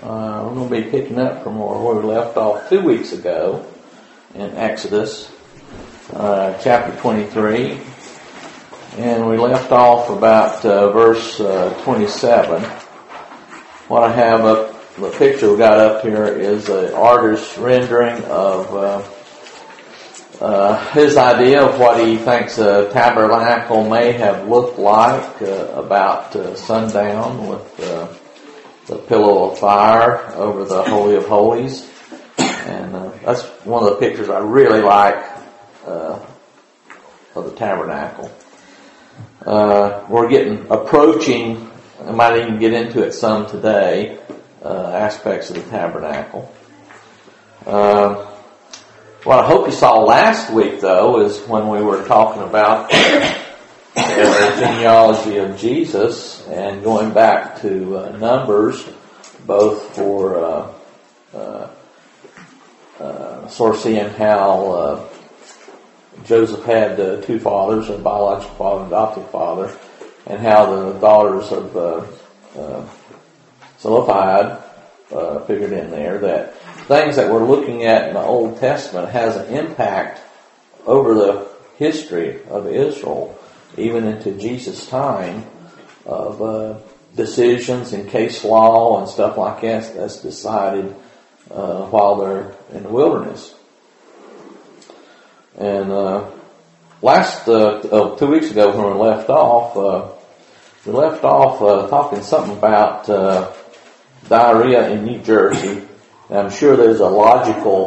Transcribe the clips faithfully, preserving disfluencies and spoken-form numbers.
Uh, we're going to be picking up from where we left off two weeks ago in Exodus, uh, chapter twenty-three. And we left off about uh, verse uh, twenty-seven. What I have up, the picture we got up here is an artist's rendering of uh, uh, his idea of what he thinks a tabernacle may have looked like uh, about uh, sundown with uh, the pillow of fire over the Holy of Holies. And uh, that's one of the pictures I really like uh, of the tabernacle. Uh, we're getting, approaching, I might even get into it some today, uh, aspects of the tabernacle. Uh, what I hope you saw last week, though, is when we were talking about the genealogy of Jesus and going back to uh, Numbers, both for uh, uh, uh, sort of seeing how uh, Joseph had uh, two fathers, a biological father and adoptive father, and how the daughters of uh, uh, Zelophehad uh, figured in there, that things that we're looking at in the Old Testament has an impact over the history of Israel, even into Jesus' time, of uh, decisions in case law and stuff like that that's decided uh, while they're in the wilderness. And uh, last uh, oh, two weeks ago when we left off, uh, we left off uh, talking something about uh, diarrhea in New Jersey. And I'm sure there's a logical,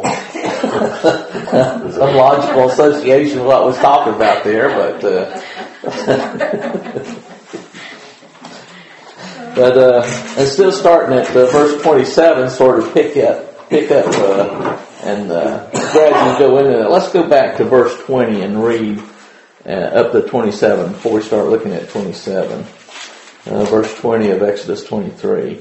some logical association with what was talking about there, but uh, but uh, and still starting at uh, verse twenty-seven, sort of pick up, pick up. Uh, And uh, gradually go into it. Let's go back to verse twenty and read uh, up to twenty-seven before we start looking at twenty-seven. Uh, verse twenty of Exodus twenty-three.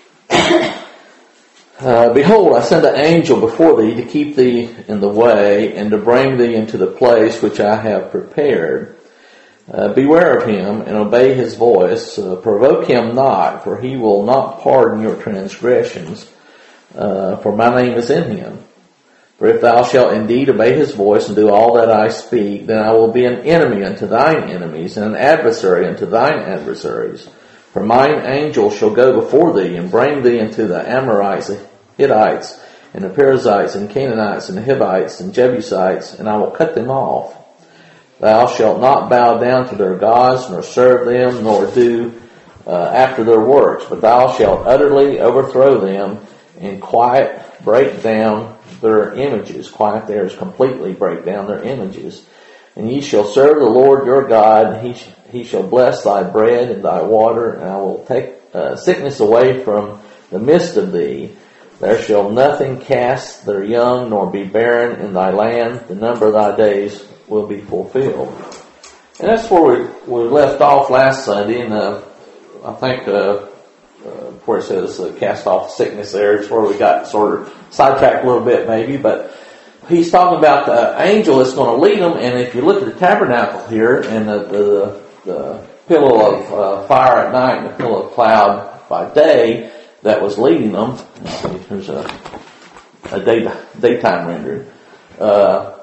Uh, Behold, I send an angel before thee to keep thee in the way and to bring thee into the place which I have prepared. Uh, beware of him and obey his voice. Uh, provoke him not, for he will not pardon your transgressions, uh, for my name is in him. For if thou shalt indeed obey his voice and do all that I speak, then I will be an enemy unto thine enemies, and an adversary unto thine adversaries. For mine angel shall go before thee, and bring thee into the Amorites, the Hittites, and the Perizzites, and Canaanites, and the Hivites, and Jebusites, and I will cut them off. Thou shalt not bow down to their gods, nor serve them, nor do uh, after their works, but thou shalt utterly overthrow them, and quiet break down their images. Quiet there is completely break down their images. And ye shall serve the Lord your God, and he, sh- he shall bless thy bread and thy water, and I will take uh, sickness away from the midst of thee. There shall nothing cast their young, nor be barren in thy land. The number of thy days will be fulfilled. And that's where we, we left off last Sunday, and uh, I think uh, Uh, where it says uh, cast off sickness there. It's where we got sort of sidetracked a little bit maybe, but he's talking about the angel that's going to lead them. And if you look at the tabernacle here and the, the, the pillow of uh, fire at night and the pillow of cloud by day that was leading them, let's see, there's a, a day, daytime rendering. Uh,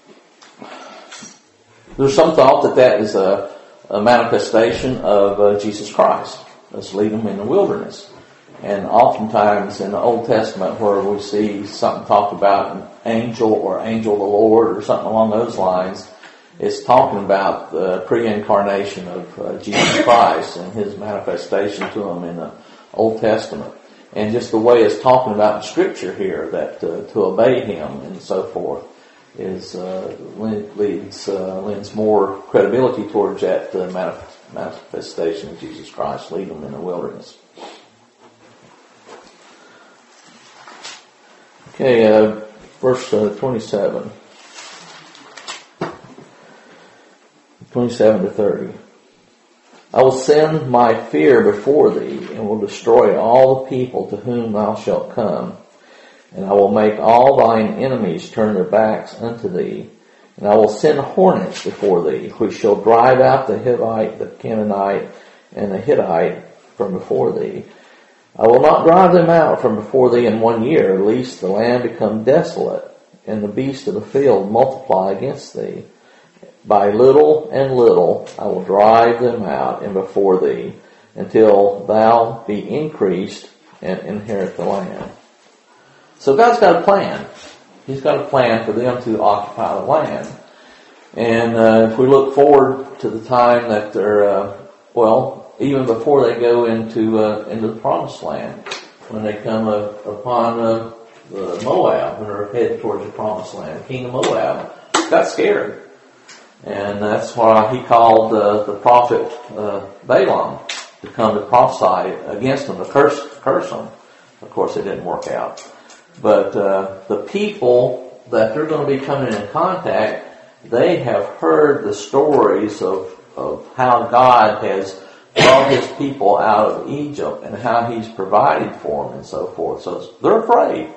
there's some thought that that is a, a manifestation of uh, Jesus Christ. Let's lead them in the wilderness. And oftentimes in the Old Testament where we see something talked about an angel or angel of the Lord or something along those lines, it's talking about the pre-incarnation of uh, Jesus Christ and his manifestation to them in the Old Testament. And just the way it's talking about in Scripture here, that uh, to obey him and so forth, is uh, leads uh, lends more credibility towards that uh, manifestation. manifestation of Jesus Christ, lead them in the wilderness. Okay, uh, verse uh, twenty-seven. twenty-seven to thirty. I will send my fear before thee, and will destroy all the people to whom thou shalt come. And I will make all thine enemies turn their backs unto thee. And I will send hornets before thee, which shall drive out the Hivite, the Canaanite, and the Hittite from before thee. I will not drive them out from before thee in one year, lest the land become desolate, and the beasts of the field multiply against thee. By little and little I will drive them out and before thee, until thou be increased and inherit the land. So God's got a plan. He's got a plan for them to occupy the land. And uh, if we look forward to the time that they're, uh, well, even before they go into uh, into the promised land, when they come uh, upon uh, the Moab, when they're headed towards the promised land, the king of Moab got scared. And that's why he called uh, the prophet uh, Balaam to come to prophesy against them, to curse, curse them. Of course, it didn't work out. But uh, the people that they're going to be coming in contact, they have heard the stories of, of how God has brought His people out of Egypt and how He's provided for them and so forth. So they're afraid.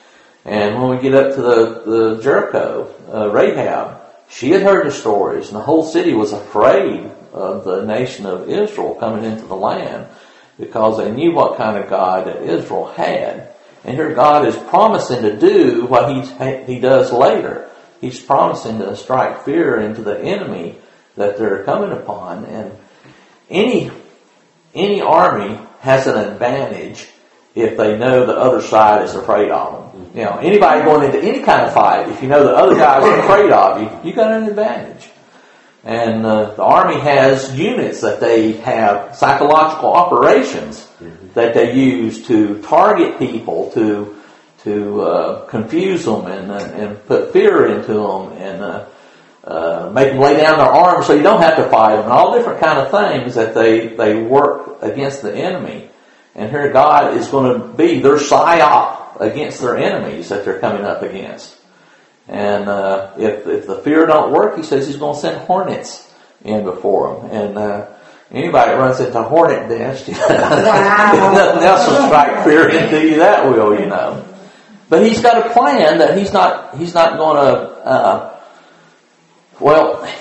And when we get up to the, the Jericho, uh, Rahab, she had heard the stories, and the whole city was afraid of the nation of Israel coming into the land because they knew what kind of God that Israel had. And here God is promising to do what he, he does later. He's promising to strike fear into the enemy that they're coming upon. And any, any army has an advantage if they know the other side is afraid of them. You know, anybody going into any kind of fight, if you know the other guy is afraid of you, you got an advantage. And uh, the Army has units that they have, psychological operations that they use to target people, to to uh, confuse them and, uh, and put fear into them and uh, uh, make them lay down their arms so you don't have to fight them, and all different kind of things that they, they work against the enemy. And here God is going to be their psyop against their enemies that they're coming up against. And uh, if if the fear don't work, he says he's going to send hornets in before them. And uh, anybody that runs into a hornet nest, you know, wow. nothing else will strike fear into you that will, you know. But he's got a plan that he's not he's not going to. Uh, well,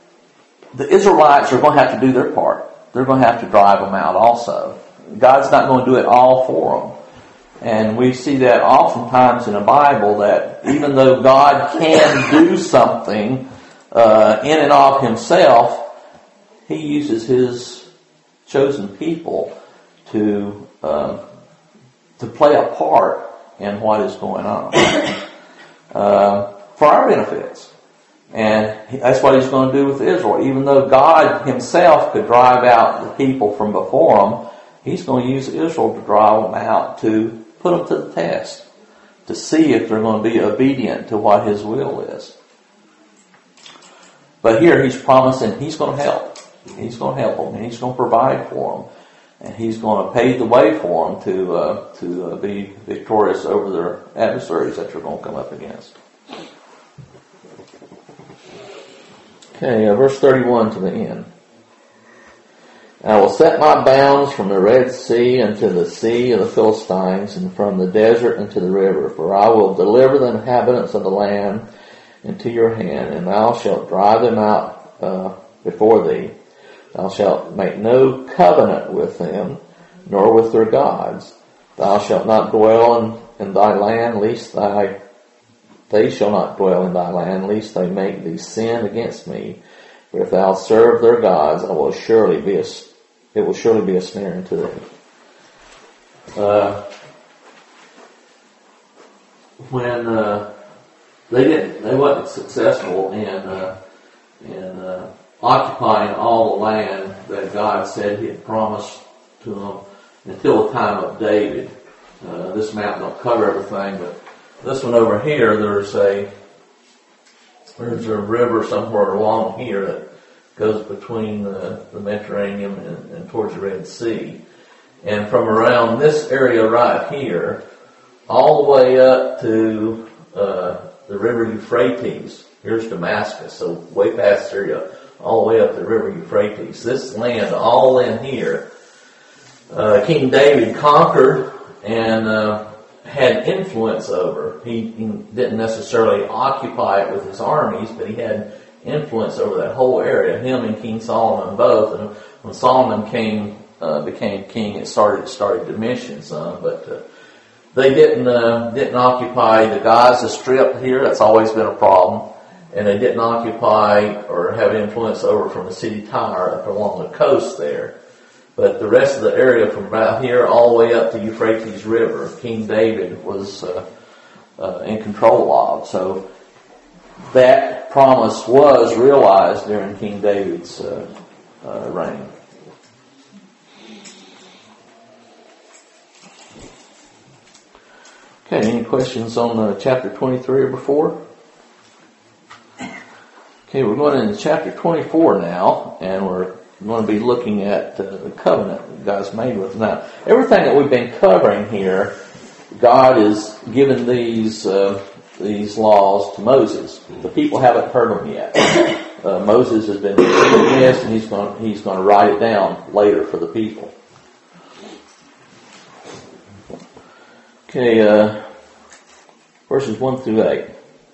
the Israelites are going to have to do their part. They're going to have to drive them out also. God's not going to do it all for them. And we see that oftentimes in the Bible, that even though God can do something uh, in and of Himself, He uses His chosen people to uh, to play a part in what is going on uh, for our benefits. And that's what He's going to do with Israel. Even though God Himself could drive out the people from before Him, He's going to use Israel to drive them out, to put them to the test, to see if they're going to be obedient to what His will is. But here He's promising He's going to help. He's going to help them, and He's going to provide for them, and He's going to pave the way for them to uh, to uh, be victorious over their adversaries that they're going to come up against. Okay, uh, verse thirty-one to the end. I will set my bounds from the Red Sea unto the sea of the Philistines, and from the desert unto the river. For I will deliver the inhabitants of the land into your hand, and thou shalt drive them out uh, before thee. Thou shalt make no covenant with them, nor with their gods. Thou shalt not dwell in, in thy land, lest thy they shall not dwell in thy land, lest they make thee sin against me. For if thou serve their gods, I will surely be a, it will surely be a snare unto thee. Uh, when uh, they didn't, they wasn't successful in uh, in uh, occupying all the land that God said He had promised to them until the time of David. Uh, this map don't cover everything, but this one over here, there's a There's a river somewhere along here that goes between the, the Mediterranean and, and towards the Red Sea. And from around this area right here, all the way up to uh, the river Euphrates, here's Damascus, so way past Syria, all the way up the river Euphrates. This land, all in here, uh, King David conquered and uh, had influence over. He, he didn't necessarily occupy it with his armies, but he had influence over that whole area, him and King Solomon both. And when Solomon came uh, became king, it started it started diminishing some, but uh, they didn't uh, didn't occupy the Gaza Strip here. That's always been a problem, and they didn't occupy or have influence over from the city Tyre up along the coast there. But the rest of the area from about here all the way up to Euphrates River, King David was uh, uh, in control of. So that promise was realized during King David's uh, uh, reign. Okay, any questions on uh, chapter twenty-three or before? Okay, we're going into chapter twenty-four now, and we're going to be looking at uh, the covenant that God's made with us. Now, everything that we've been covering here, God is giving these uh, these laws to Moses. The people haven't heard them yet. Uh, Moses has been receiving this, and he's going he's going to write it down later for the people. Okay, uh, verses one through eight.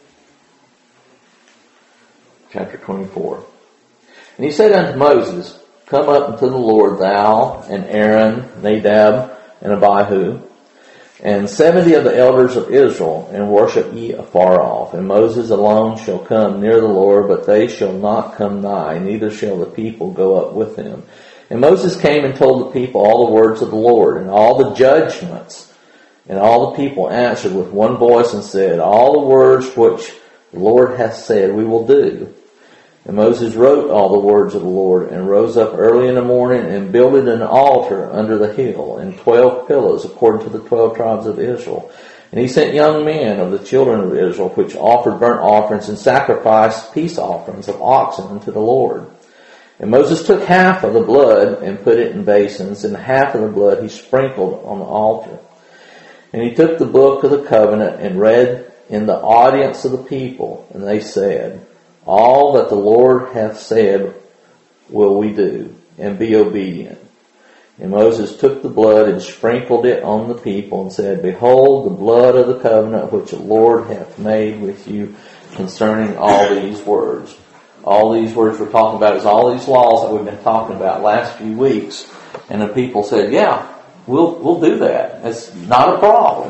Chapter twenty-four. And he said unto Moses, Come up unto the Lord, thou and Aaron, Nadab, and Abihu, and seventy of the elders of Israel, and worship ye afar off. And Moses alone shall come near the Lord, but they shall not come nigh, neither shall the people go up with him. And Moses came and told the people all the words of the Lord, and all the judgments. And all the people answered with one voice and said, All the words which the Lord hath said we will do. And Moses wrote all the words of the Lord, and rose up early in the morning, and builded an altar under the hill, and twelve pillars according to the twelve tribes of Israel. And he sent young men of the children of Israel, which offered burnt offerings and sacrificed peace offerings of oxen unto the Lord. And Moses took half of the blood and put it in basins, and half of the blood he sprinkled on the altar. And he took the book of the covenant and read in the audience of the people, and they said, All that the Lord hath said will we do, and be obedient. And Moses took the blood and sprinkled it on the people, and said, Behold the blood of the covenant which the Lord hath made with you concerning all these words. All these words we're talking about is all these laws that we've been talking about last few weeks. And the people said, yeah, we'll we'll do that. It's not a problem.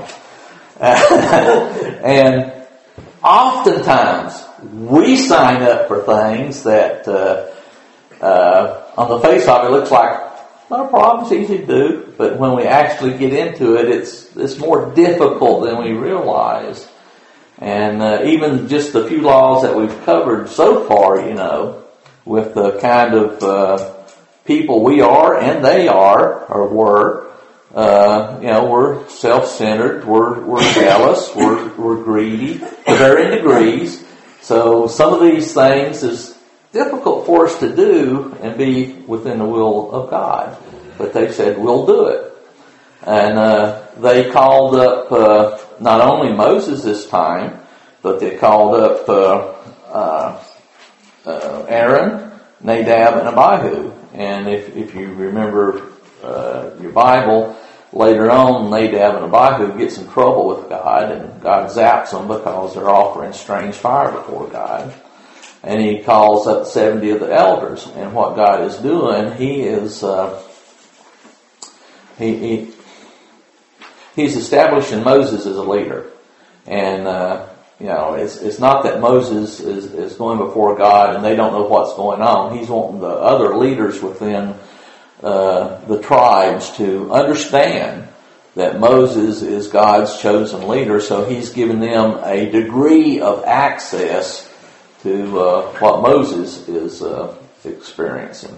And oftentimes we sign up for things that uh, uh, on the face of it looks like not a problem, it's easy to do, but when we actually get into it, it's it's more difficult than we realize. And uh, even just the few laws that we've covered so far, you know, with the kind of uh, people we are and they are or were, uh, you know, we're self-centered, we're we're jealous, we're we're greedy to varying degrees. So some of these things is difficult for us to do and be within the will of God. But they said, we'll do it. And uh, they called up uh, not only Moses this time, but they called up uh, uh, uh, Aaron, Nadab, and Abihu. And if, if you remember uh, your Bible, later on, Nadab and Abihu gets in trouble with God, and God zaps them because they're offering strange fire before God. And he calls up seventy of the elders. And what God is doing, he is uh, he, he he's establishing Moses as a leader. And uh, you know, it's it's not that Moses is, is going before God and they don't know what's going on. He's wanting the other leaders within uh, the tribes to understand that Moses is God's chosen leader. So he's given them a degree of access to uh, what Moses is uh, experiencing.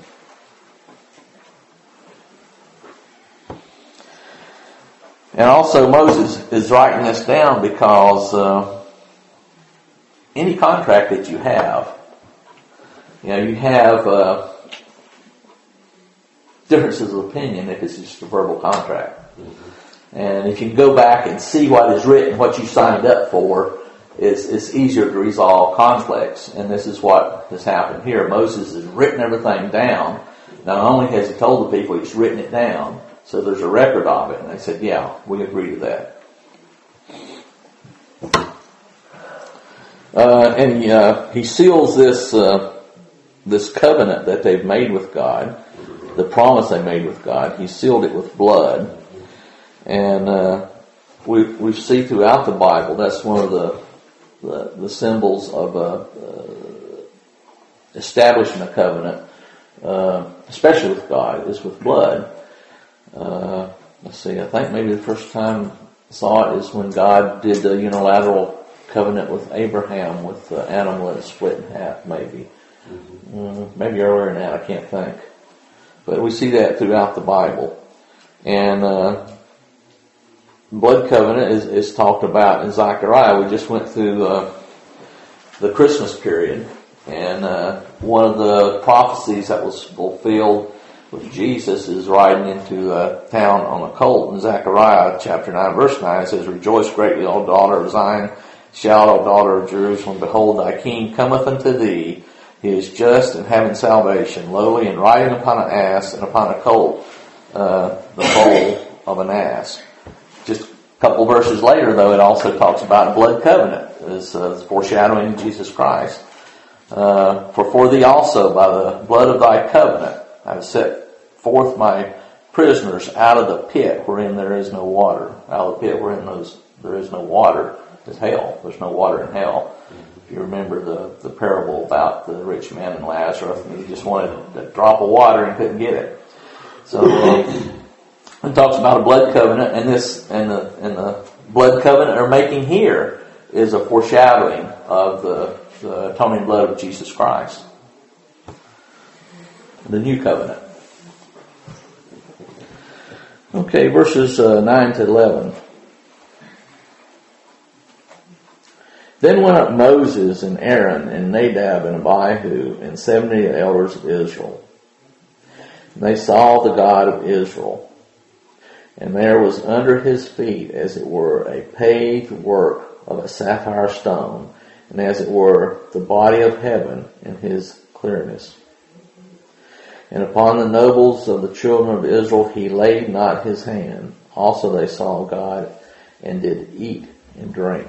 And also Moses is writing this down because uh, any contract that you have, you know, you have uh, differences of opinion if it's just a verbal contract. Mm-hmm. And if you can go back and see what is written, what you signed up for, It's, it's easier to resolve conflicts, and this is what has happened here. Moses has written everything down. Not only has he told the people, he's written it down, so there's a record of it. And they said, yeah, we agree to that. Uh, and uh, he seals this uh, this covenant that they've made with God the promise they made with God. He sealed it with blood. And uh, we we see throughout the Bible, that's one of the the, the symbols of uh, uh, establishing a covenant, uh, especially with God, is with blood. Uh, let's see, I think maybe the first time I saw it is when God did the unilateral covenant with Abraham with the animal that split in half, maybe. Mm, maybe earlier than that, I can't think. But we see that throughout the Bible. And uh, blood covenant is, is talked about in Zechariah. We just went through uh, the Christmas period. And uh, one of the prophecies that was fulfilled with Jesus is riding into a town on a colt. In Zechariah chapter nine, verse nine, it says, "Rejoice greatly, O daughter of Zion. Shout, O daughter of Jerusalem. Behold, thy king cometh unto thee. He is just and having salvation, lowly and riding upon an ass and upon a colt, uh, the foal of an ass." Just a couple verses later, though, it also talks about blood covenant as uh, foreshadowing Jesus Christ. Uh, For for thee also, by the blood of thy covenant, I have set forth my prisoners out of the pit wherein there is no water. Out of the pit wherein those, there is no water is hell. There's no water in hell. If you remember the, the parable about the rich man and Lazarus, and he just wanted a drop of water and couldn't get it. So uh, it talks about a blood covenant, and this and the and the blood covenant they're making here is a foreshadowing of the, the atoning blood of Jesus Christ, the new covenant. Okay, verses uh, nine to eleven. Then went up Moses and Aaron and Nadab and Abihu and seventy elders of Israel. And they saw the God of Israel. And there was under his feet, as it were, a paved work of a sapphire stone, and as it were, the body of heaven in his clearness. And upon the nobles of the children of Israel he laid not his hand. Also they saw God and did eat and drink.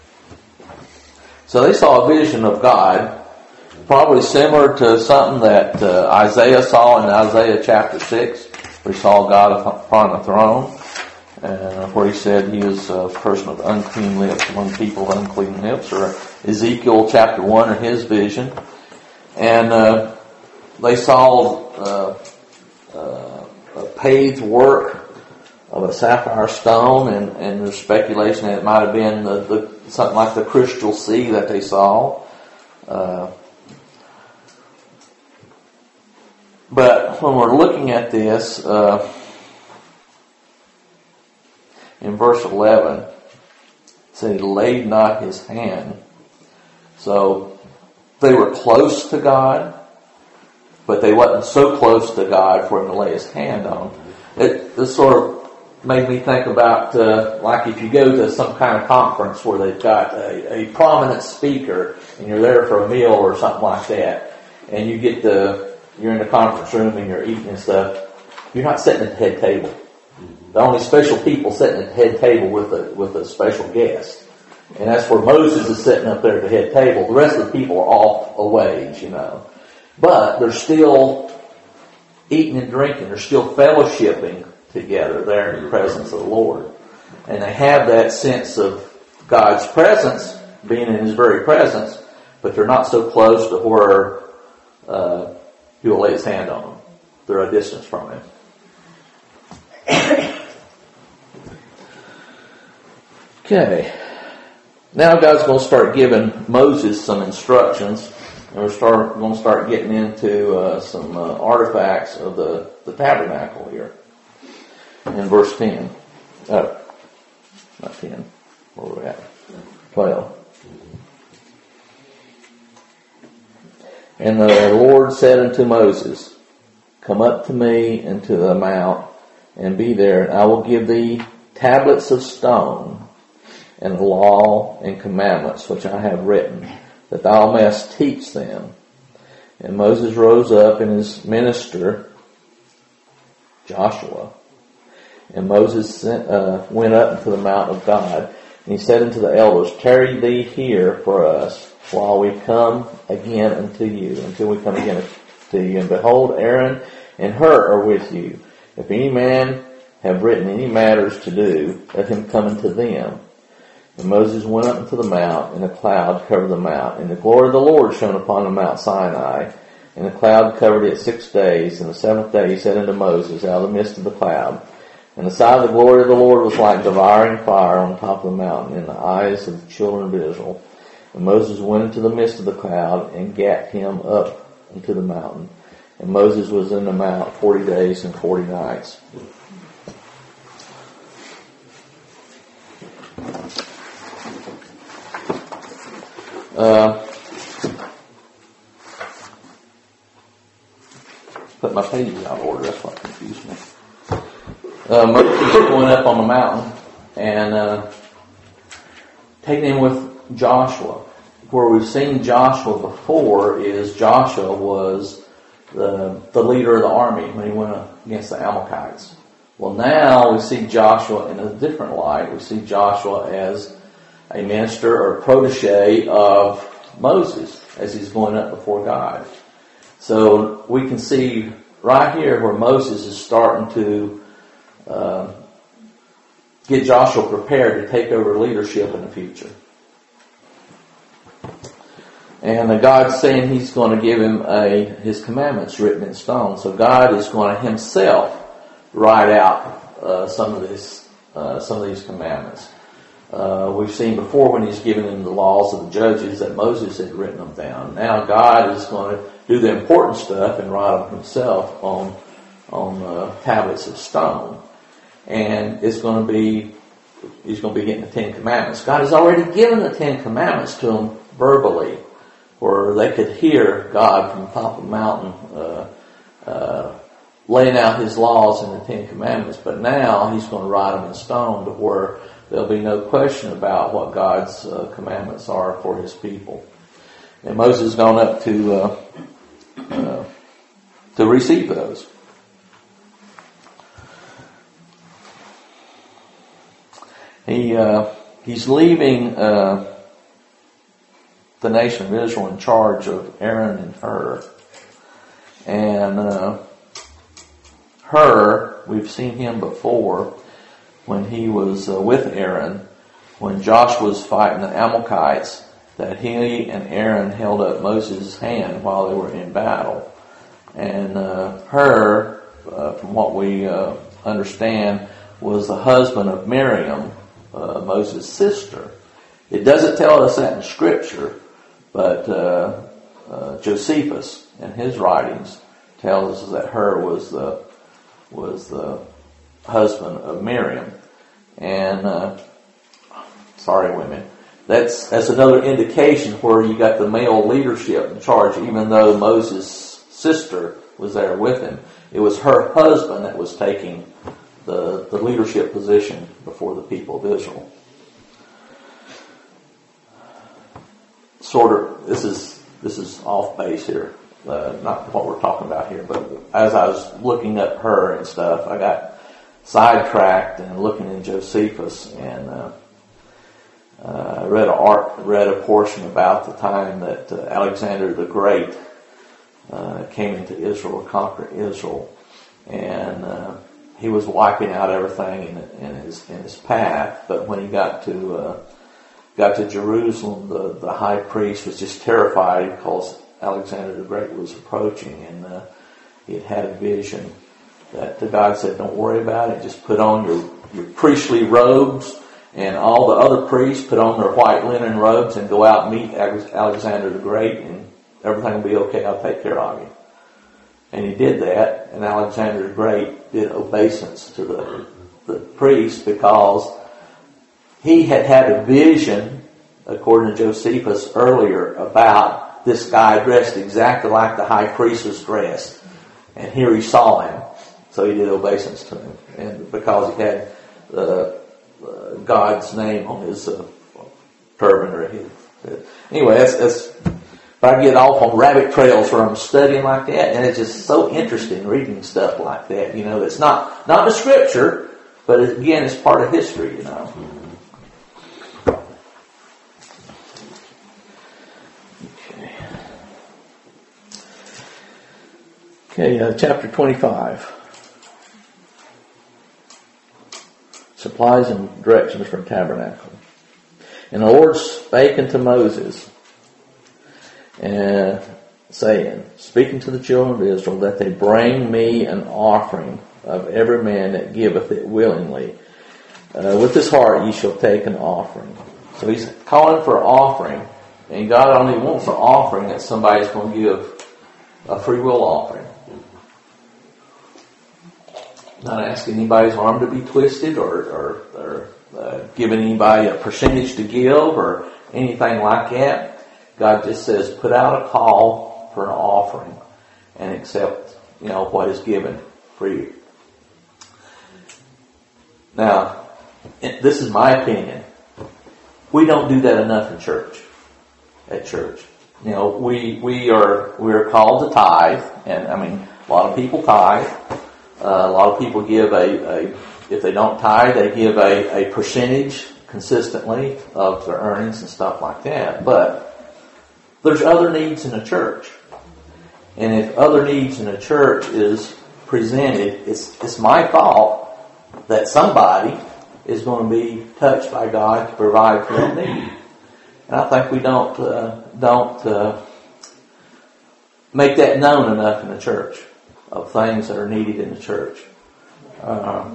So they saw a vision of God, probably similar to something that uh, Isaiah saw in Isaiah chapter six, where he saw God upon the throne, uh, where he said he is a person of unclean lips among people of unclean lips, or Ezekiel chapter one or his vision. And uh, they saw uh, uh, a paved work of a sapphire stone, and, and there's speculation that it might have been the, the something like the crystal sea that they saw. Uh, but when we're looking at this, uh, in verse eleven, it said he laid not his hand. So they were close to God, but they wasn't so close to God for him to lay his hand on. It, this sort of made me think about, uh, like if you go to some kind of conference where they've got a, a prominent speaker and you're there for a meal or something like that, and you get the, you're in the conference room and you're eating and stuff, you're not sitting at the head table. The only special people sitting at the head table with a, with a special guest. And that's where Moses is sitting up there at the head table. The rest of the people are off a ways, you know. But they're still eating and drinking. They're still fellowshipping together there in the presence of the Lord. And they have that sense of God's presence, being in his very presence, but they're not so close to where uh, he will lay his hand on them. They're a distance from him. Okay. Now God's going to start giving Moses some instructions. And we're start, going to start getting into uh, some uh, artifacts of the, the tabernacle here. In verse ten. Oh, not ten. Where are we at? twelve. And the Lord said unto Moses, Come up to me into the mount, and be there, and I will give thee tablets of stone, and the law and commandments which I have written, that thou mayest teach them. And Moses rose up, and his minister, Joshua, and Moses sent, uh, went up into the mount of God, and he said unto the elders, Tarry thee here for us, while we come again unto you, until we come again to you. And behold, Aaron and Hur are with you. If any man have written any matters to do, let him come unto them. And Moses went up into the mount, and a cloud covered the mount. And the glory of the Lord shone upon the Mount Sinai, and the cloud covered it six days. And the seventh day he said unto Moses out of the midst of the cloud, and the sight of the glory of the Lord was like devouring fire on top of the mountain in the eyes of the children of Israel. And Moses went into the midst of the cloud, and gat him up into the mountain. And Moses was in the mount forty days and forty nights. Uh, put my pages out of order. That's what confused me. Uh, Moses went up on the mountain and uh, taking him with Joshua. Where we've seen Joshua before is Joshua was the the leader of the army when he went against the Amalekites. Well, now we see Joshua in a different light. We see Joshua as a minister or protege of Moses as he's going up before God. So we can see right here where Moses is starting to uh, get Joshua prepared to take over leadership in the future. And uh, God's saying he's going to give him a his commandments written in stone. So God is going to himself write out uh, some of this, uh, some of these commandments. Uh, we've seen before when he's given them the laws of the judges that Moses had written them down. Now God is going to do the important stuff and write them himself on on uh, tablets of stone. And it's going to be, he's going to be getting the Ten Commandments. God has already given the Ten Commandments to him verbally, where they could hear God from the top of the mountain uh, uh, laying out his laws in the Ten Commandments. But now he's going to write them in stone to where there'll be no question about what God's uh, commandments are for his people. And Moses has gone up to uh, uh, to receive those. He uh, he's leaving uh, the nation of Israel in charge of Aaron and Hur. And uh, Hur, we've seen him before when he was uh, with Aaron, when Joshua was fighting the Amalekites, that he and Aaron held up Moses' hand while they were in battle. And uh, Hur, uh, from what we uh, understand, was the husband of Miriam, uh, Moses' sister. It doesn't tell us that in Scripture, but uh, uh, Josephus, in his writings, tells us that Hur was the was the husband of Miriam. And uh, sorry, women. That's that's another indication where you got the male leadership in charge, even though Moses' sister was there with him. It was her husband that was taking the, the leadership position before the people of Israel. Sort of, this is this is off base here, uh, not what we're talking about here. But as I was looking up her and stuff, I got sidetracked and looking in Josephus, and uh, uh, I read a art, read a portion about the time that uh, Alexander the Great uh, came into Israel, conquered Israel, and uh, he was wiping out everything in, in his in his path. But when he got to uh, got to Jerusalem, the the high priest was just terrified because Alexander the Great was approaching, and uh, he had had a vision that the God said, "Don't worry about it. Just put on your your priestly robes." And all the other priests put on their white linen robes and go out and meet Alexander the Great, and everything will be okay. I'll take care of you. And he did that, and Alexander the Great did obeisance to the, the priest because he had had a vision, according to Josephus earlier, about this guy dressed exactly like the high priest was dressed. And here he saw him, so he did obeisance to him. And because he had the Uh, God's name on his uh, turban or his. Uh, anyway, that's, that's. But I get off on rabbit trails where I'm studying like that, and it's just so interesting reading stuff like that. You know, that's not not the Scripture, but it, again, it's part of history. You know. Okay. Okay, uh, chapter twenty-five. Supplies and directions for tabernacle. And the Lord spake unto Moses, and saying, speaking to the children of Israel, that they bring me an offering of every man that giveth it willingly. Uh, with his heart ye shall take an offering. So he's calling for an offering, and God only wants an offering that somebody's going to give a free will offering. Not asking anybody's arm to be twisted or, or, or uh, giving anybody a percentage to give or anything like that. God just says, put out a call for an offering and accept, you know, what is given for you. Now, this is my opinion. We don't do that enough in church. At church, you know, we we are we are called to tithe, and I mean, a lot of people tithe. Uh, a lot of people give a, a if they don't tithe, they give a, a percentage consistently of their earnings and stuff like that. But there's other needs in a church, and if other needs in a church is presented, it's it's my thought that somebody is going to be touched by God to provide for that need. And I think we don't uh, don't uh, make that known enough in the church of things that are needed in the church. Uh,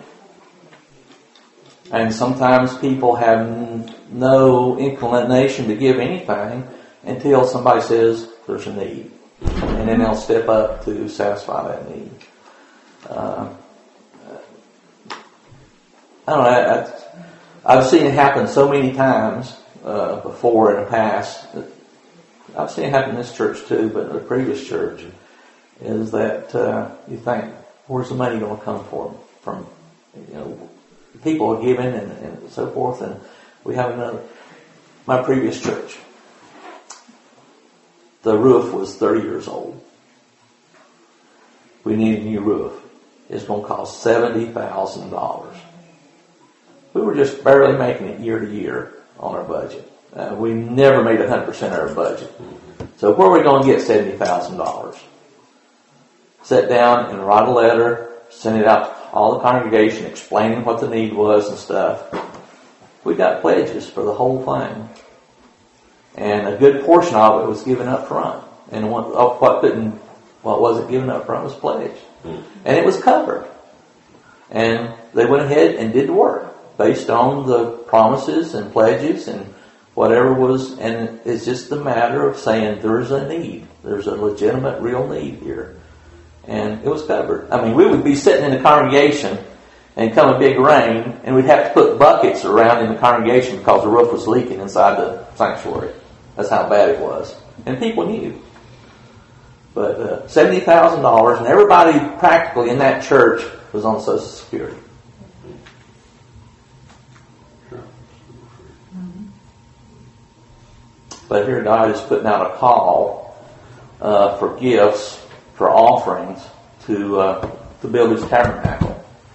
and sometimes people have n- no inclination to give anything until somebody says there's a need, and then they'll step up to satisfy that need. Uh, I don't know. I, I've seen it happen so many times uh, before in the past. I've seen it happen in this church too, but in the previous church, is that uh, you think, where's the money going to come from? From you know, people are giving and, and so forth. And we have another. My previous church, the roof was thirty years old. We needed a new roof. It's going to cost seventy thousand dollars. We were just barely making it year to year on our budget. Uh, we never made one hundred percent of our budget. So where are we going to get seventy thousand dollars? Sit down and write a letter, send it out to all the congregation explaining what the need was and stuff. We got pledges for the whole thing. And a good portion of it was given up front. And what, what couldn't, what wasn't given up front was pledged. And it was covered. And they went ahead and did the work based on the promises and pledges and whatever was, and it's just a matter of saying there's a need. There's a legitimate, real need here. And it was covered. I mean, we would be sitting in the congregation and come a big rain, and we'd have to put buckets around in the congregation because the roof was leaking inside the sanctuary. That's how bad it was. And people knew. But uh, seventy thousand dollars, and everybody practically in that church was on Social Security. But here God is putting out a call uh, for gifts, for offerings, to uh, to build His tabernacle.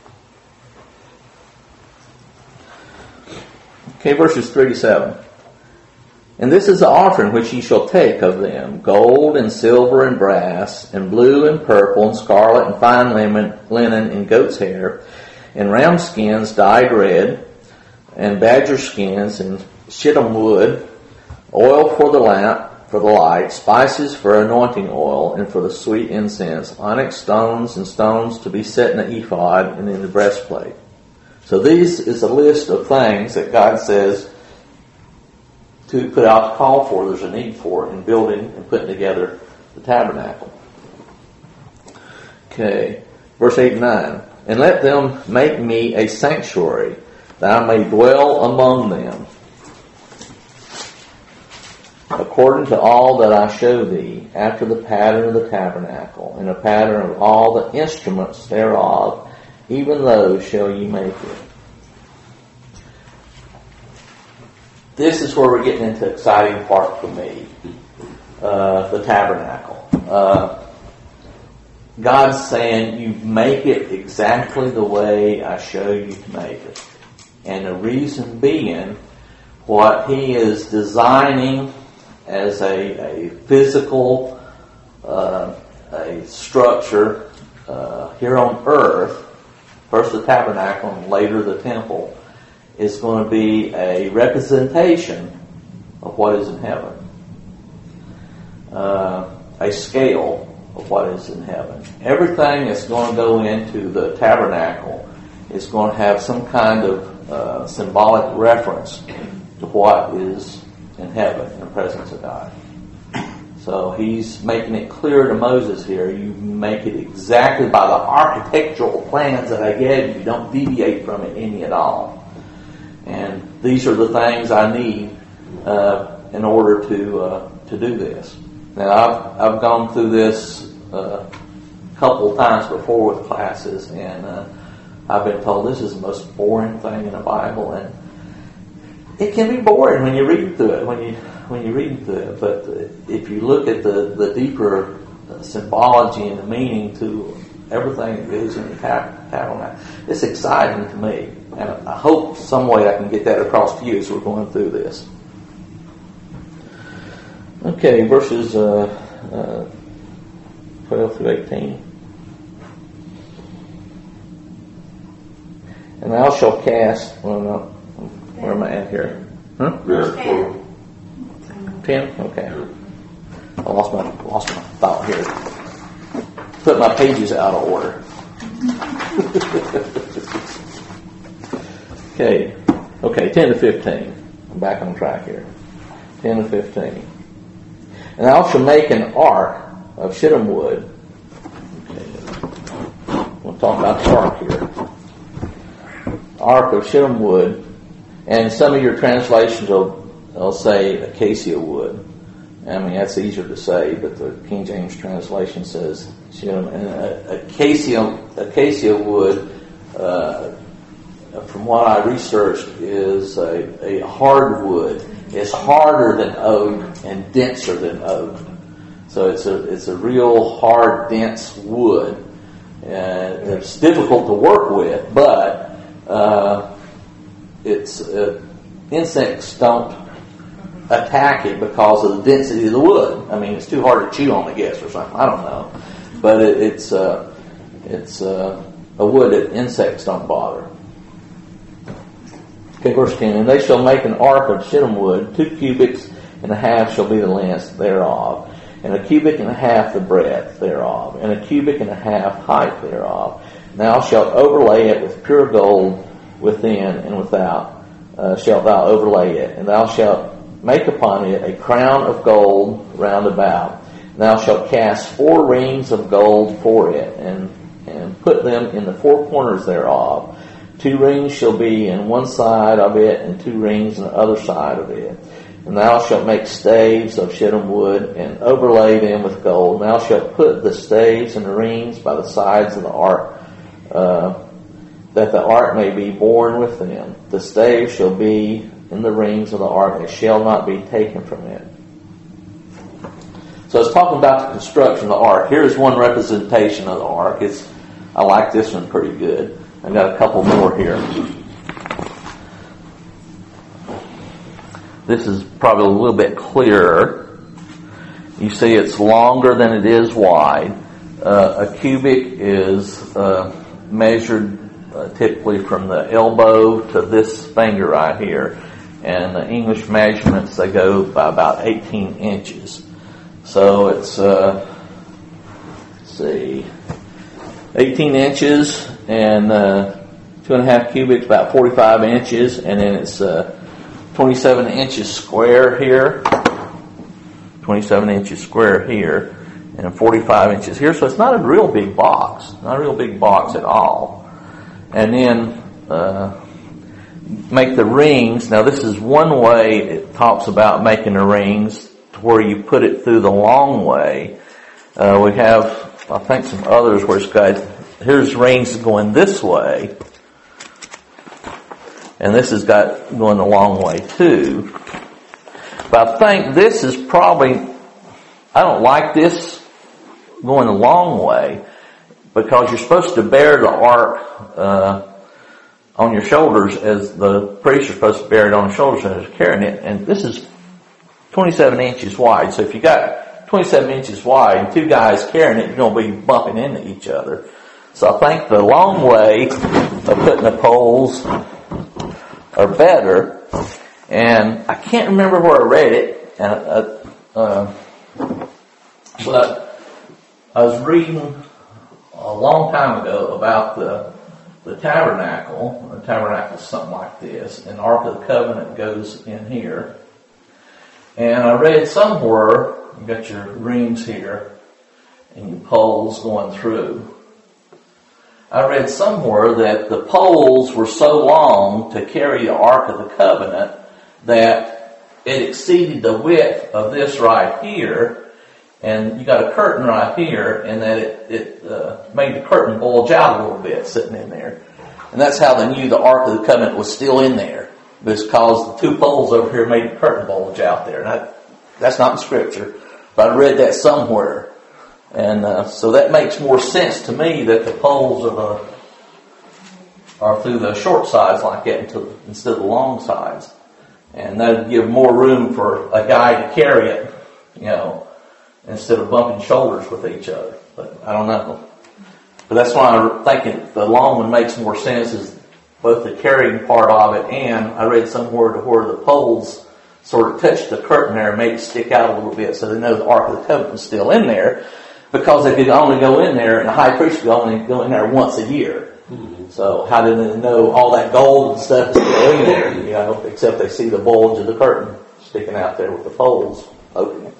Okay, verses three to seven. And this is the offering which ye shall take of them, gold and silver and brass, and blue and purple and scarlet and fine linen, linen and goat's hair, and ram skins dyed red, and badger skins and shittim wood, oil for the lamp, for the light, spices for anointing oil, and for the sweet incense, onyx stones and stones to be set in the ephod and in the breastplate. So this is a list of things that God says to put out the call for, there's a need for in building and putting together the tabernacle. Okay, verse eight and nine. And let them make me a sanctuary, that I may dwell among them, according to all that I show thee, after the pattern of the tabernacle, and the pattern of all the instruments thereof, even those shall ye make it. This is where we're getting into the exciting part for me. Uh, the tabernacle. Uh, God's saying, you make it exactly the way I show you to make it. And the reason being, what He is designing as a, a physical uh, a structure uh, here on earth, first the tabernacle and later the temple, is going to be a representation of what is in heaven. Uh, a scale of what is in heaven. Everything that's going to go into the tabernacle is going to have some kind of uh, symbolic reference to what is in heaven in the presence of God. So he's making it clear to Moses here, you make it exactly by the architectural plans that I gave you. Don't deviate from it any at all. And these are the things I need uh, in order to uh, to do this. Now, I've, I've gone through this uh, a couple of times before with classes, and uh, I've been told this is the most boring thing in the Bible, and it can be boring when you read through it, when you when you read through it. But if you look at the, the deeper symbology and the meaning to everything that goes in the tabernacle, it's exciting to me. And I hope some way I can get that across to you as we're going through this. Okay, verses uh, uh, twelve through eighteen. And thou shalt cast, well, no, where am I at here? Huh? Ten. Ten? Okay. I lost my lost my thought here. Put my pages out of order. okay. Okay, ten to fifteen. I'm back on track here. Ten to fifteen. And thou shalt make an ark of shittim wood. Okay. We'll talk about the ark here. Ark of shittim wood. And some of your translations will, will say acacia wood. I mean, that's easier to say, but the King James translation says shittim. And uh, acacia, acacia wood, uh, from what I researched, is a, a hardwood. It's harder than oak and denser than oak. So it's a it's a real hard, dense wood. And it's difficult to work with, but uh, it's uh, insects don't attack it because of the density of the wood. I mean, it's too hard to chew on, I guess, or something. I don't know. But it, it's uh, it's uh, a wood that insects don't bother. Okay, verse ten. And they shall make an ark of shittim wood, two cubits and a half shall be the length thereof, and a cubit and a half the breadth thereof, and a cubit and a half height thereof. And thou shalt overlay it with pure gold within and without, uh, shalt thou overlay it. And thou shalt make upon it a crown of gold round about. And thou shalt cast four rings of gold for it, and, and put them in the four corners thereof. Two rings shall be in one side of it, and two rings on the other side of it. And thou shalt make staves of shittim wood, and overlay them with gold. And thou shalt put the staves and the rings by the sides of the ark, uh, that the ark may be borne with them. The staves shall be in the rings of the ark, and it shall not be taken from it. So it's talking about the construction of the ark. Here's one representation of the ark. It's I like this one pretty good. I've got a couple more here. This is probably a little bit clearer. You see it's longer than it is wide. Uh, a cubit is uh, measured uh, typically from the elbow to this finger right here. And the English measurements, they go by about eighteen inches. So it's, uh, let's see, eighteen inches and uh, two and a half cubits, about forty-five inches, and then it's uh, twenty-seven inches square here, twenty-seven inches square here, and forty-five inches here. So it's not a real big box, not a real big box at all. And then uh, make the rings. Now this is one way it talks about making the rings, to where you put it through the long way. Uh, we have, I think, some others where it's got, here's rings going this way, and this has got going the long way too. But I think this is probably, I don't like this going the long way, because you're supposed to bear the ark uh, on your shoulders, as the priests are supposed to bear it on the shoulders as they're carrying it, and this is twenty-seven inches wide. So if you got twenty-seven inches wide, and two guys carrying it, you're going to be bumping into each other. So I think the long way of putting the poles are better. And I can't remember where I read it, and uh, uh, but I was reading a long time ago about the the tabernacle. The tabernacle is something like this, and the Ark of the Covenant goes in here. And I read somewhere, you got your rings here, and your poles going through. I read somewhere that the poles were so long to carry the Ark of the Covenant that it exceeded the width of this right here, and you got a curtain right here, and that it, it uh, made the curtain bulge out a little bit sitting in there. And that's how they knew the Ark of the Covenant was still in there, because the two poles over here made the curtain bulge out there. And I, that's not in Scripture, but I read that somewhere. And uh, so that makes more sense to me that the poles are the are through the short sides like that instead of the long sides. And that would give more room for a guy to carry it, you know, instead of bumping shoulders with each other. But I don't know. But that's why I'm thinking the long one makes more sense, is both the carrying part of it, and I read somewhere to where the poles sort of touch the curtain there and make it stick out a little bit so they know the Ark of the Covenant is still in there, because they could only go in there, and the high priest could only go in there once a year. Mm-hmm. So how did they know all that gold and stuff is still in there, you know, except they see the bulge of the curtain sticking out there with the poles opening.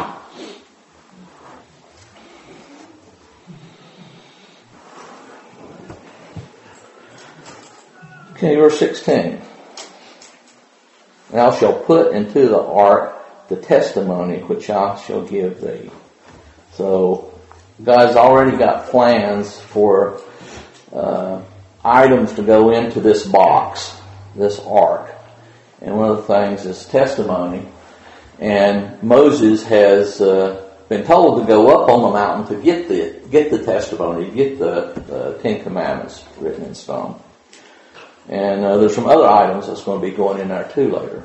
Okay, verse sixteen. Thou shalt put into the ark the testimony which I shall give thee. So, God's already got plans for uh, items to go into this box, this ark. And one of the things is testimony. And Moses has uh, been told to go up on the mountain to get the get the testimony, get the, the Ten Commandments written in stone. And uh, there's some other items that's going to be going in there too later.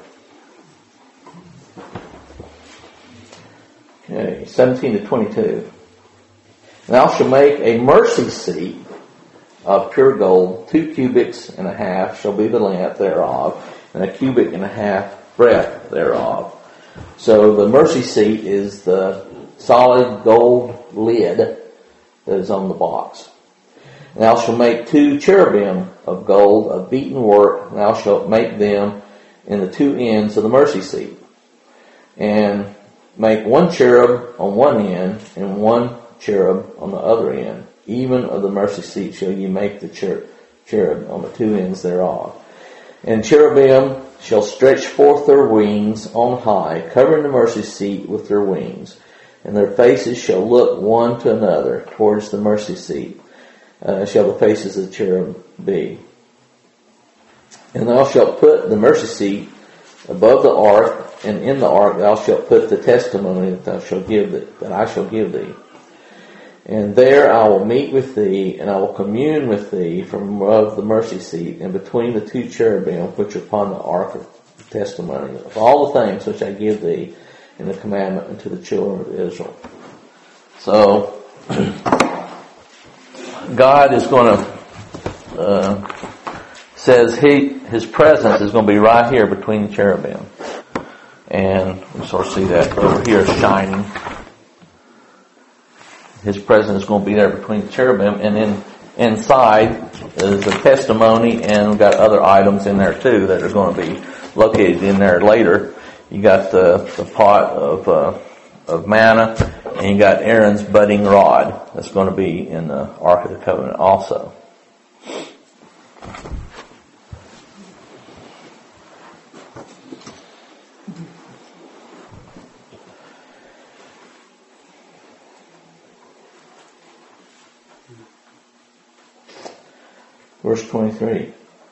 Okay, seventeen to twenty-two. Thou shalt make a mercy seat of pure gold, two cubits and a half shall be the length thereof, and a cubit and a half breadth thereof. So the mercy seat is the solid gold lid that is on the box. And thou shalt make two cherubim of gold of beaten work, and thou shalt make them in the two ends of the mercy seat. And make one cherub on one end, and one cherub on the other end. Even of the mercy seat shall ye make the cher- cherub on the two ends thereof. And cherubim shall stretch forth their wings on high, covering the mercy seat with their wings. And their faces shall look one to another towards the mercy seat. Uh, shall the faces of the cherub be. And thou shalt put the mercy seat above the ark, and in the ark thou shalt put the testimony that thou shalt give thee, that I shall give thee. And there I will meet with thee, and I will commune with thee from above the mercy seat, and between the two cherubim which are upon the ark of testimony, of all the things which I give thee in the commandment unto the children of Israel. So God is going to, uh, says he, His presence is going to be right here between the cherubim. And we sort of see that over here shining. His presence is going to be there between the cherubim. And then inside is a testimony, and we've got other items in there too that are going to be located in there later. You got the, the pot of, uh, of manna, and you got Aaron's budding rod that's going to be in the Ark of the Covenant also. Verse twenty-three.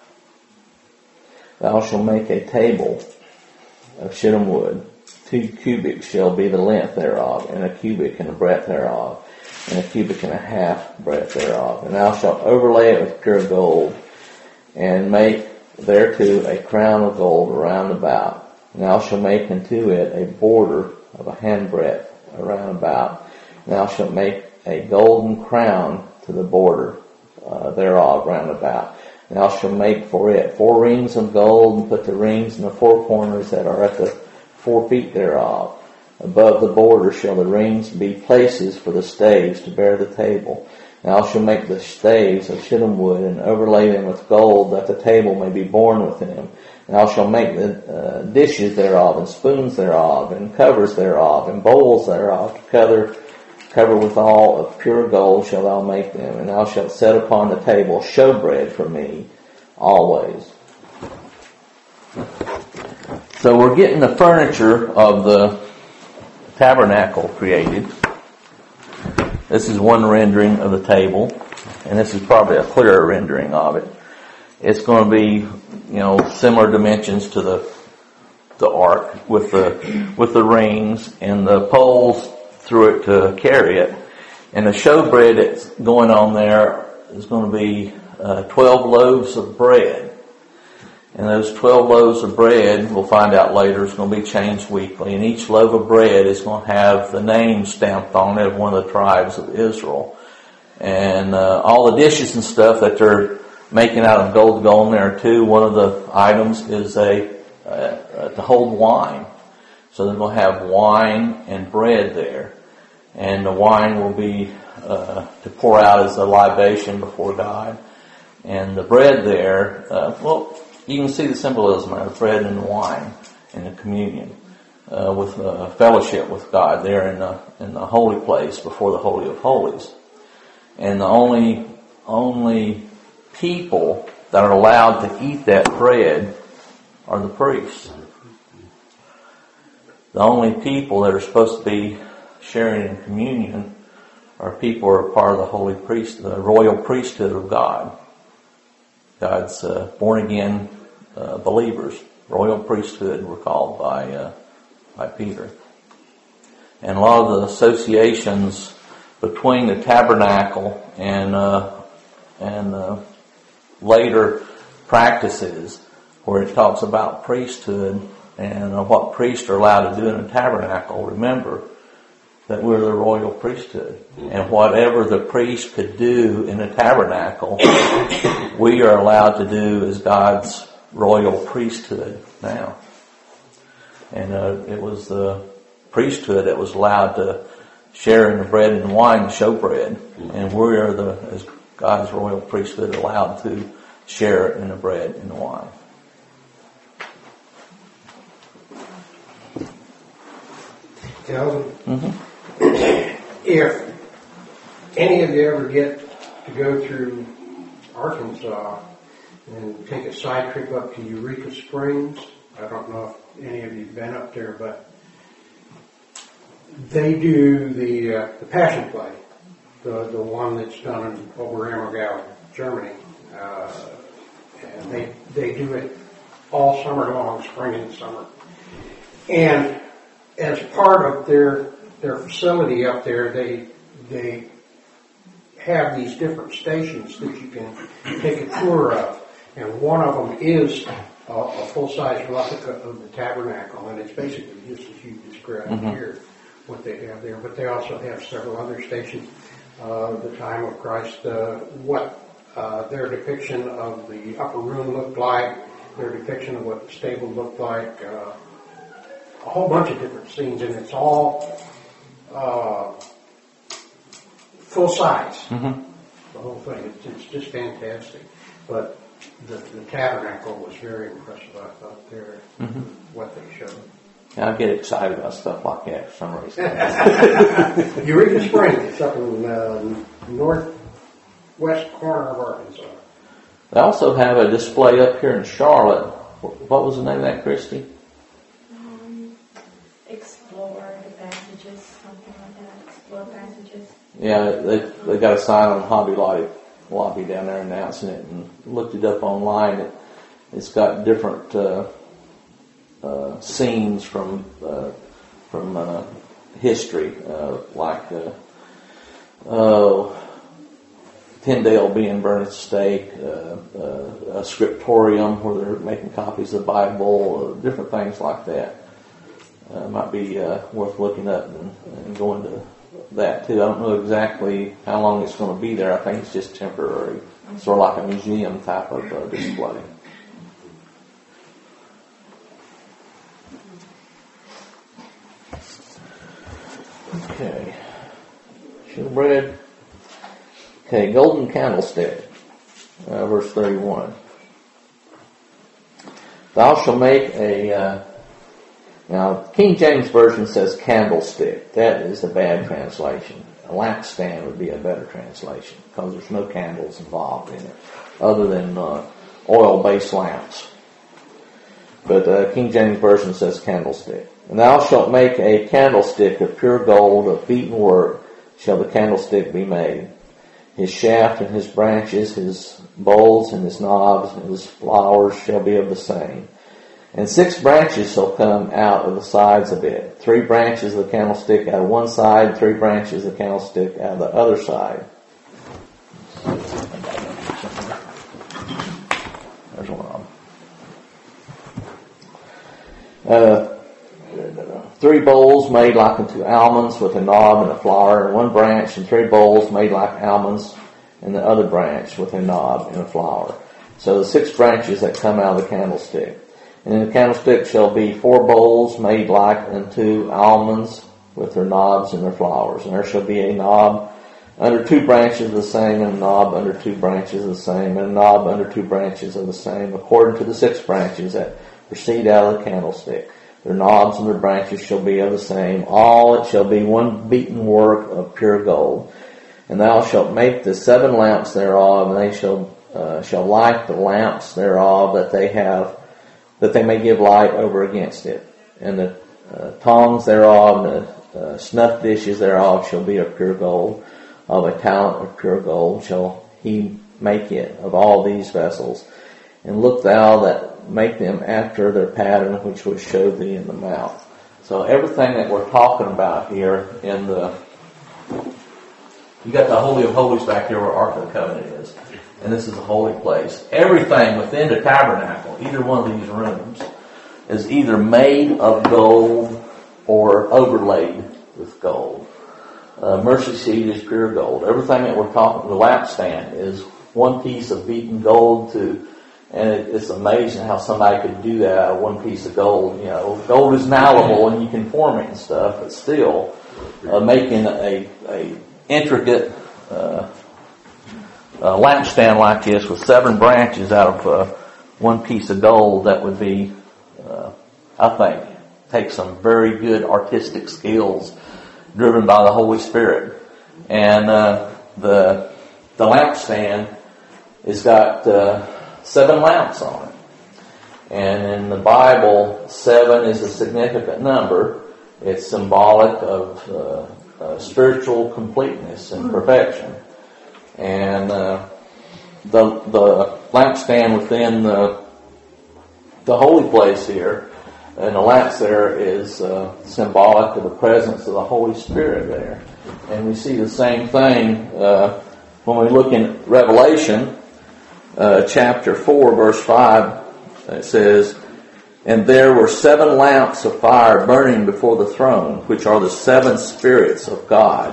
Thou shalt make a table of shittim wood. Two cubits shall be the length thereof, and a cubit and a breadth thereof, and a cubit and a half breadth thereof. And thou shalt overlay it with pure gold, and make thereto a crown of gold round about. And thou shalt make unto it a border of a handbreadth around about. And thou shalt make a golden crown to the border uh, thereof round about. And thou shalt make for it four rings of gold, and put the rings in the four corners that are at the four feet thereof. Above the border shall the rings be places for the staves to bear the table. And thou shalt make the staves of shittim wood, and overlay them with gold, that the table may be borne with them. And thou shalt make the uh, dishes thereof, and spoons thereof, and covers thereof, and bowls thereof, to cover, cover with all of pure gold shalt thou make them. And thou shalt set upon the table showbread for me always. So we're getting the furniture of the tabernacle created. This is one rendering of the table, and this is probably a clearer rendering of it. It's going to be, you know, similar dimensions to the the ark, with the with the rings and the poles through it to carry it. And the showbread that's going on there is going to be uh, twelve loaves of bread. And those twelve loaves of bread, we'll find out later, is going to be changed weekly. And each loaf of bread is going to have the name stamped on it of one of the tribes of Israel. And uh, all the dishes and stuff that they're making out of gold go on there too. One of the items is a uh, to hold wine. So they're going to have wine and bread there. And the wine will be uh, to pour out as a libation before God. And the bread there, uh, well, you can see the symbolism of bread and wine in the communion, uh, with uh, fellowship with God there in the in the holy place before the Holy of Holies. And the only only people that are allowed to eat that bread are the priests. The only people that are supposed to be sharing in communion are people who are part of the holy priest, the royal priesthood of God. God's uh, born again uh, believers. Royal priesthood were called by uh, by Peter. And a lot of the associations between the tabernacle and uh, and uh, later practices, where it talks about priesthood and uh, what priests are allowed to do in the tabernacle. Remember that we're the royal priesthood, and whatever the priest could do in the tabernacle, we are allowed to do as God's royal priesthood now. And uh, it was the priesthood that was allowed to share in the bread and wine, the showbread, and we are the, as God's royal priesthood, allowed to share in the bread and the wine. Calvin, mm-hmm. If any of you ever get to go through Arkansas and take a side trip up to Eureka Springs, I don't know if any of you have been up there, but they do the uh, the Passion Play, the the one that's done in, over Ammergau, Germany, uh, and they they do it all summer long, spring and summer, and as part of their their facility up there, they they have these different stations that you can take a tour of, and one of them is a, a full-size replica of the tabernacle, and it's basically just as you described mm-hmm. here, what they have there. But they also have several other stations. Uh, the time of Christ, uh, what uh, their depiction of the upper room looked like, their depiction of what the stable looked like. Uh, a whole bunch of different scenes, and it's all uh, full size. Mm-hmm. The whole thing. It's, it's just fantastic. But the, the tabernacle was very impressive, I thought, there, mm-hmm. what they showed. Yeah, I get excited about stuff like that for some reason. Eureka Springs, it's up in the uh, northwest corner of Arkansas. They also have a display up here in Charlotte. What was the name of that, Christy? Explore Passages, something like that. Explore Passages. Yeah, they they got a sign on Hobby Lobby, lobby down there announcing it, and looked it up online. It, it's got different uh, uh, scenes from uh, from uh, history, uh, like uh, oh, Tyndale being burned at the stake, uh, uh, a scriptorium where they're making copies of the Bible, uh, different things like that. Uh, might be uh, worth looking up and, and going to that too. I don't know exactly how long it's going to be there. I think it's just temporary, sort of like a museum type of uh, display. Okay, showbread. Okay, golden candlestick, uh, verse thirty-one. Thou shalt make a, uh, now King James Version says candlestick. That is a bad translation. A lampstand would be a better translation because there's no candles involved in it other than uh, oil-based lamps. But uh, King James Version says candlestick. And thou shalt make a candlestick of pure gold, of beaten work shall the candlestick be made. His shaft and his branches, his bowls and his knobs and his flowers shall be of the same. And six branches shall come out of the sides of it. Three branches of the candlestick out of one side, three branches of the candlestick out of the other side. There's one of them. Uh, Three bowls made like unto almonds with a knob and a flower, and one branch, and three bowls made like almonds, and the other branch with a knob and a flower. So the six branches that come out of the candlestick. And in the candlestick shall be four bowls made like unto almonds with their knobs and their flowers. And there shall be a knob under two branches of the same, and a knob under two branches of the same, and a knob under two branches of the same, according to the six branches that proceed out of the candlestick. Their knobs and their branches shall be of the same. All it shall be one beaten work of pure gold. And thou shalt make the seven lamps thereof, and they shall uh, shall light the lamps thereof, that they have that they may give light over against it. And the uh, tongs thereof, and the uh, snuff dishes thereof shall be of pure gold. Of a talent of pure gold shall he make it of all these vessels. And look thou that make them after their pattern which was showed thee in the mount. So everything that we're talking about here in the, you got the Holy of Holies back here where Ark of the Covenant is, and this is a holy place. Everything within the tabernacle, either one of these rooms, is either made of gold or overlaid with gold. Uh, mercy seat is pure gold. Everything that we're talking, the lampstand is one piece of beaten gold to. And it, it's amazing how somebody could do that out of one piece of gold. You know, gold is malleable and you can form it and stuff, but still uh, making a, a intricate uh, uh, lampstand like this with seven branches out of uh, one piece of gold, that would be, uh, I think, take some very good artistic skills driven by the Holy Spirit. And uh, the the lampstand has got Uh, seven lamps on it. And in the Bible, seven is a significant number. It's symbolic of uh, uh, spiritual completeness and perfection. And uh, the the lampstand within the the holy place here, and the lamps there, is uh, symbolic of the presence of the Holy Spirit there. And we see the same thing uh, when we look in Revelation. Uh, chapter four, verse five, it says, and there were seven lamps of fire burning before the throne, which are the seven spirits of God.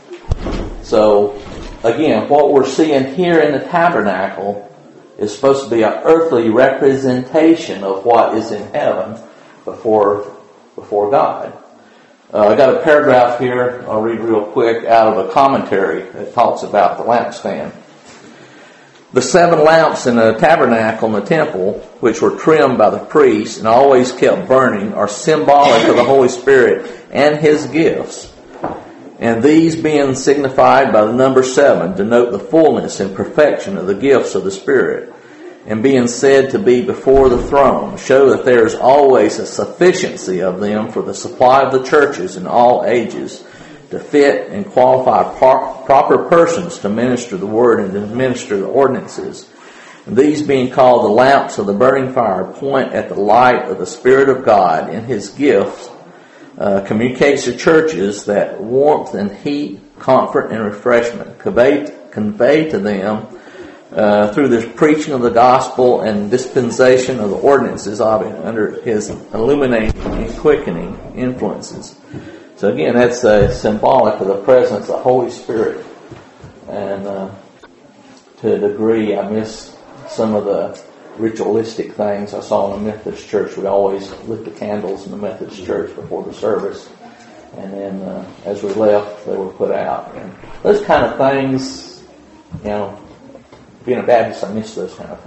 So, again, what we're seeing here in the tabernacle is supposed to be an earthly representation of what is in heaven before, before God. Uh, I got a paragraph here I'll read real quick out of a commentary that talks about the lampstand. The seven lamps in the tabernacle and the temple, which were trimmed by the priests and always kept burning, are symbolic of the Holy Spirit and His gifts. And these, being signified by the number seven, denote the fullness and perfection of the gifts of the Spirit. And being said to be before the throne, show that there is always a sufficiency of them for the supply of the churches in all ages, to fit and qualify par- proper persons to minister the word and to administer the ordinances. And these, being called the lamps of the burning fire, point at the light of the Spirit of God in His gifts, uh, communicates to churches that warmth and heat, comfort and refreshment, convey, convey to them uh, through this preaching of the gospel and dispensation of the ordinances of it under his illuminating and quickening influences. So again, that's uh, symbolic of the presence of the Holy Spirit. And uh, to a degree, I miss some of the ritualistic things I saw in the Methodist Church. We always lit the candles in the Methodist Church before the service, and then uh, as we left, they were put out. And those kind of things, you know, being a Baptist, I miss those kind of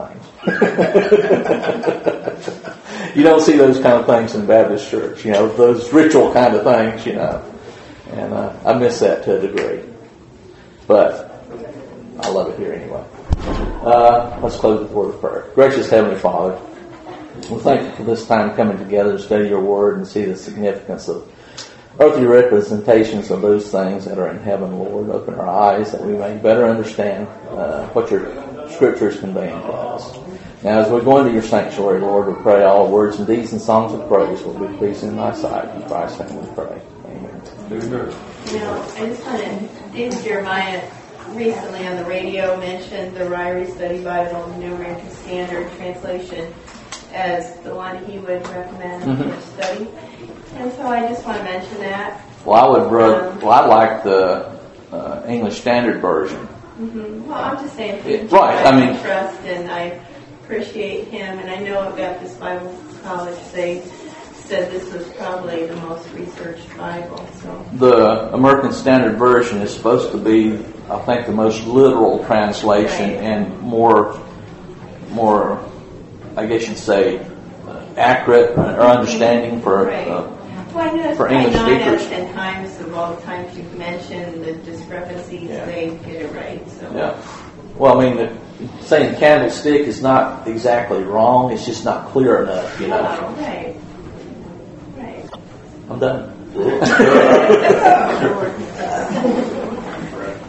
things. You don't see those kind of things in the Baptist Church, you know, those ritual kind of things, you know, and uh, I miss that to a degree. But I love it here anyway. Uh, let's close with a word of prayer. Gracious Heavenly Father, we thank you for this time coming together to study your word and see the significance of earthly representations of those things that are in heaven, Lord. Open our eyes that we may better understand uh, what your scripture is conveying to us. Now, as we go into your sanctuary, Lord, we pray all words and deeds and songs of praise will be pleasing in thy sight. In Christ's name we pray. Amen. Amen. You know, I just want to, David Jeremiah recently on the radio mentioned the Ryrie Study Bible, New American Standard Translation, as the one he would recommend mm-hmm. for study. And so I just want to mention that. Well, I would rather, um, well, I like the uh, English Standard Version. Mm-hmm. Well, I'm just saying, it, right? I mean, trust and I appreciate him, and I know at Baptist Bible College they said this was probably the most researched Bible. So the American Standard Version is supposed to be, I think, the most literal translation right. and more, more, I guess you'd say, uh, accurate or understanding for right. uh, well, I know for English nine speakers. Out of ten times of all the times you've mentioned the discrepancies, yeah. they get it right. So yeah. Well, I mean, the, saying candlestick is not exactly wrong. It's just not clear enough, you know. Oh, right. Right. I'm done.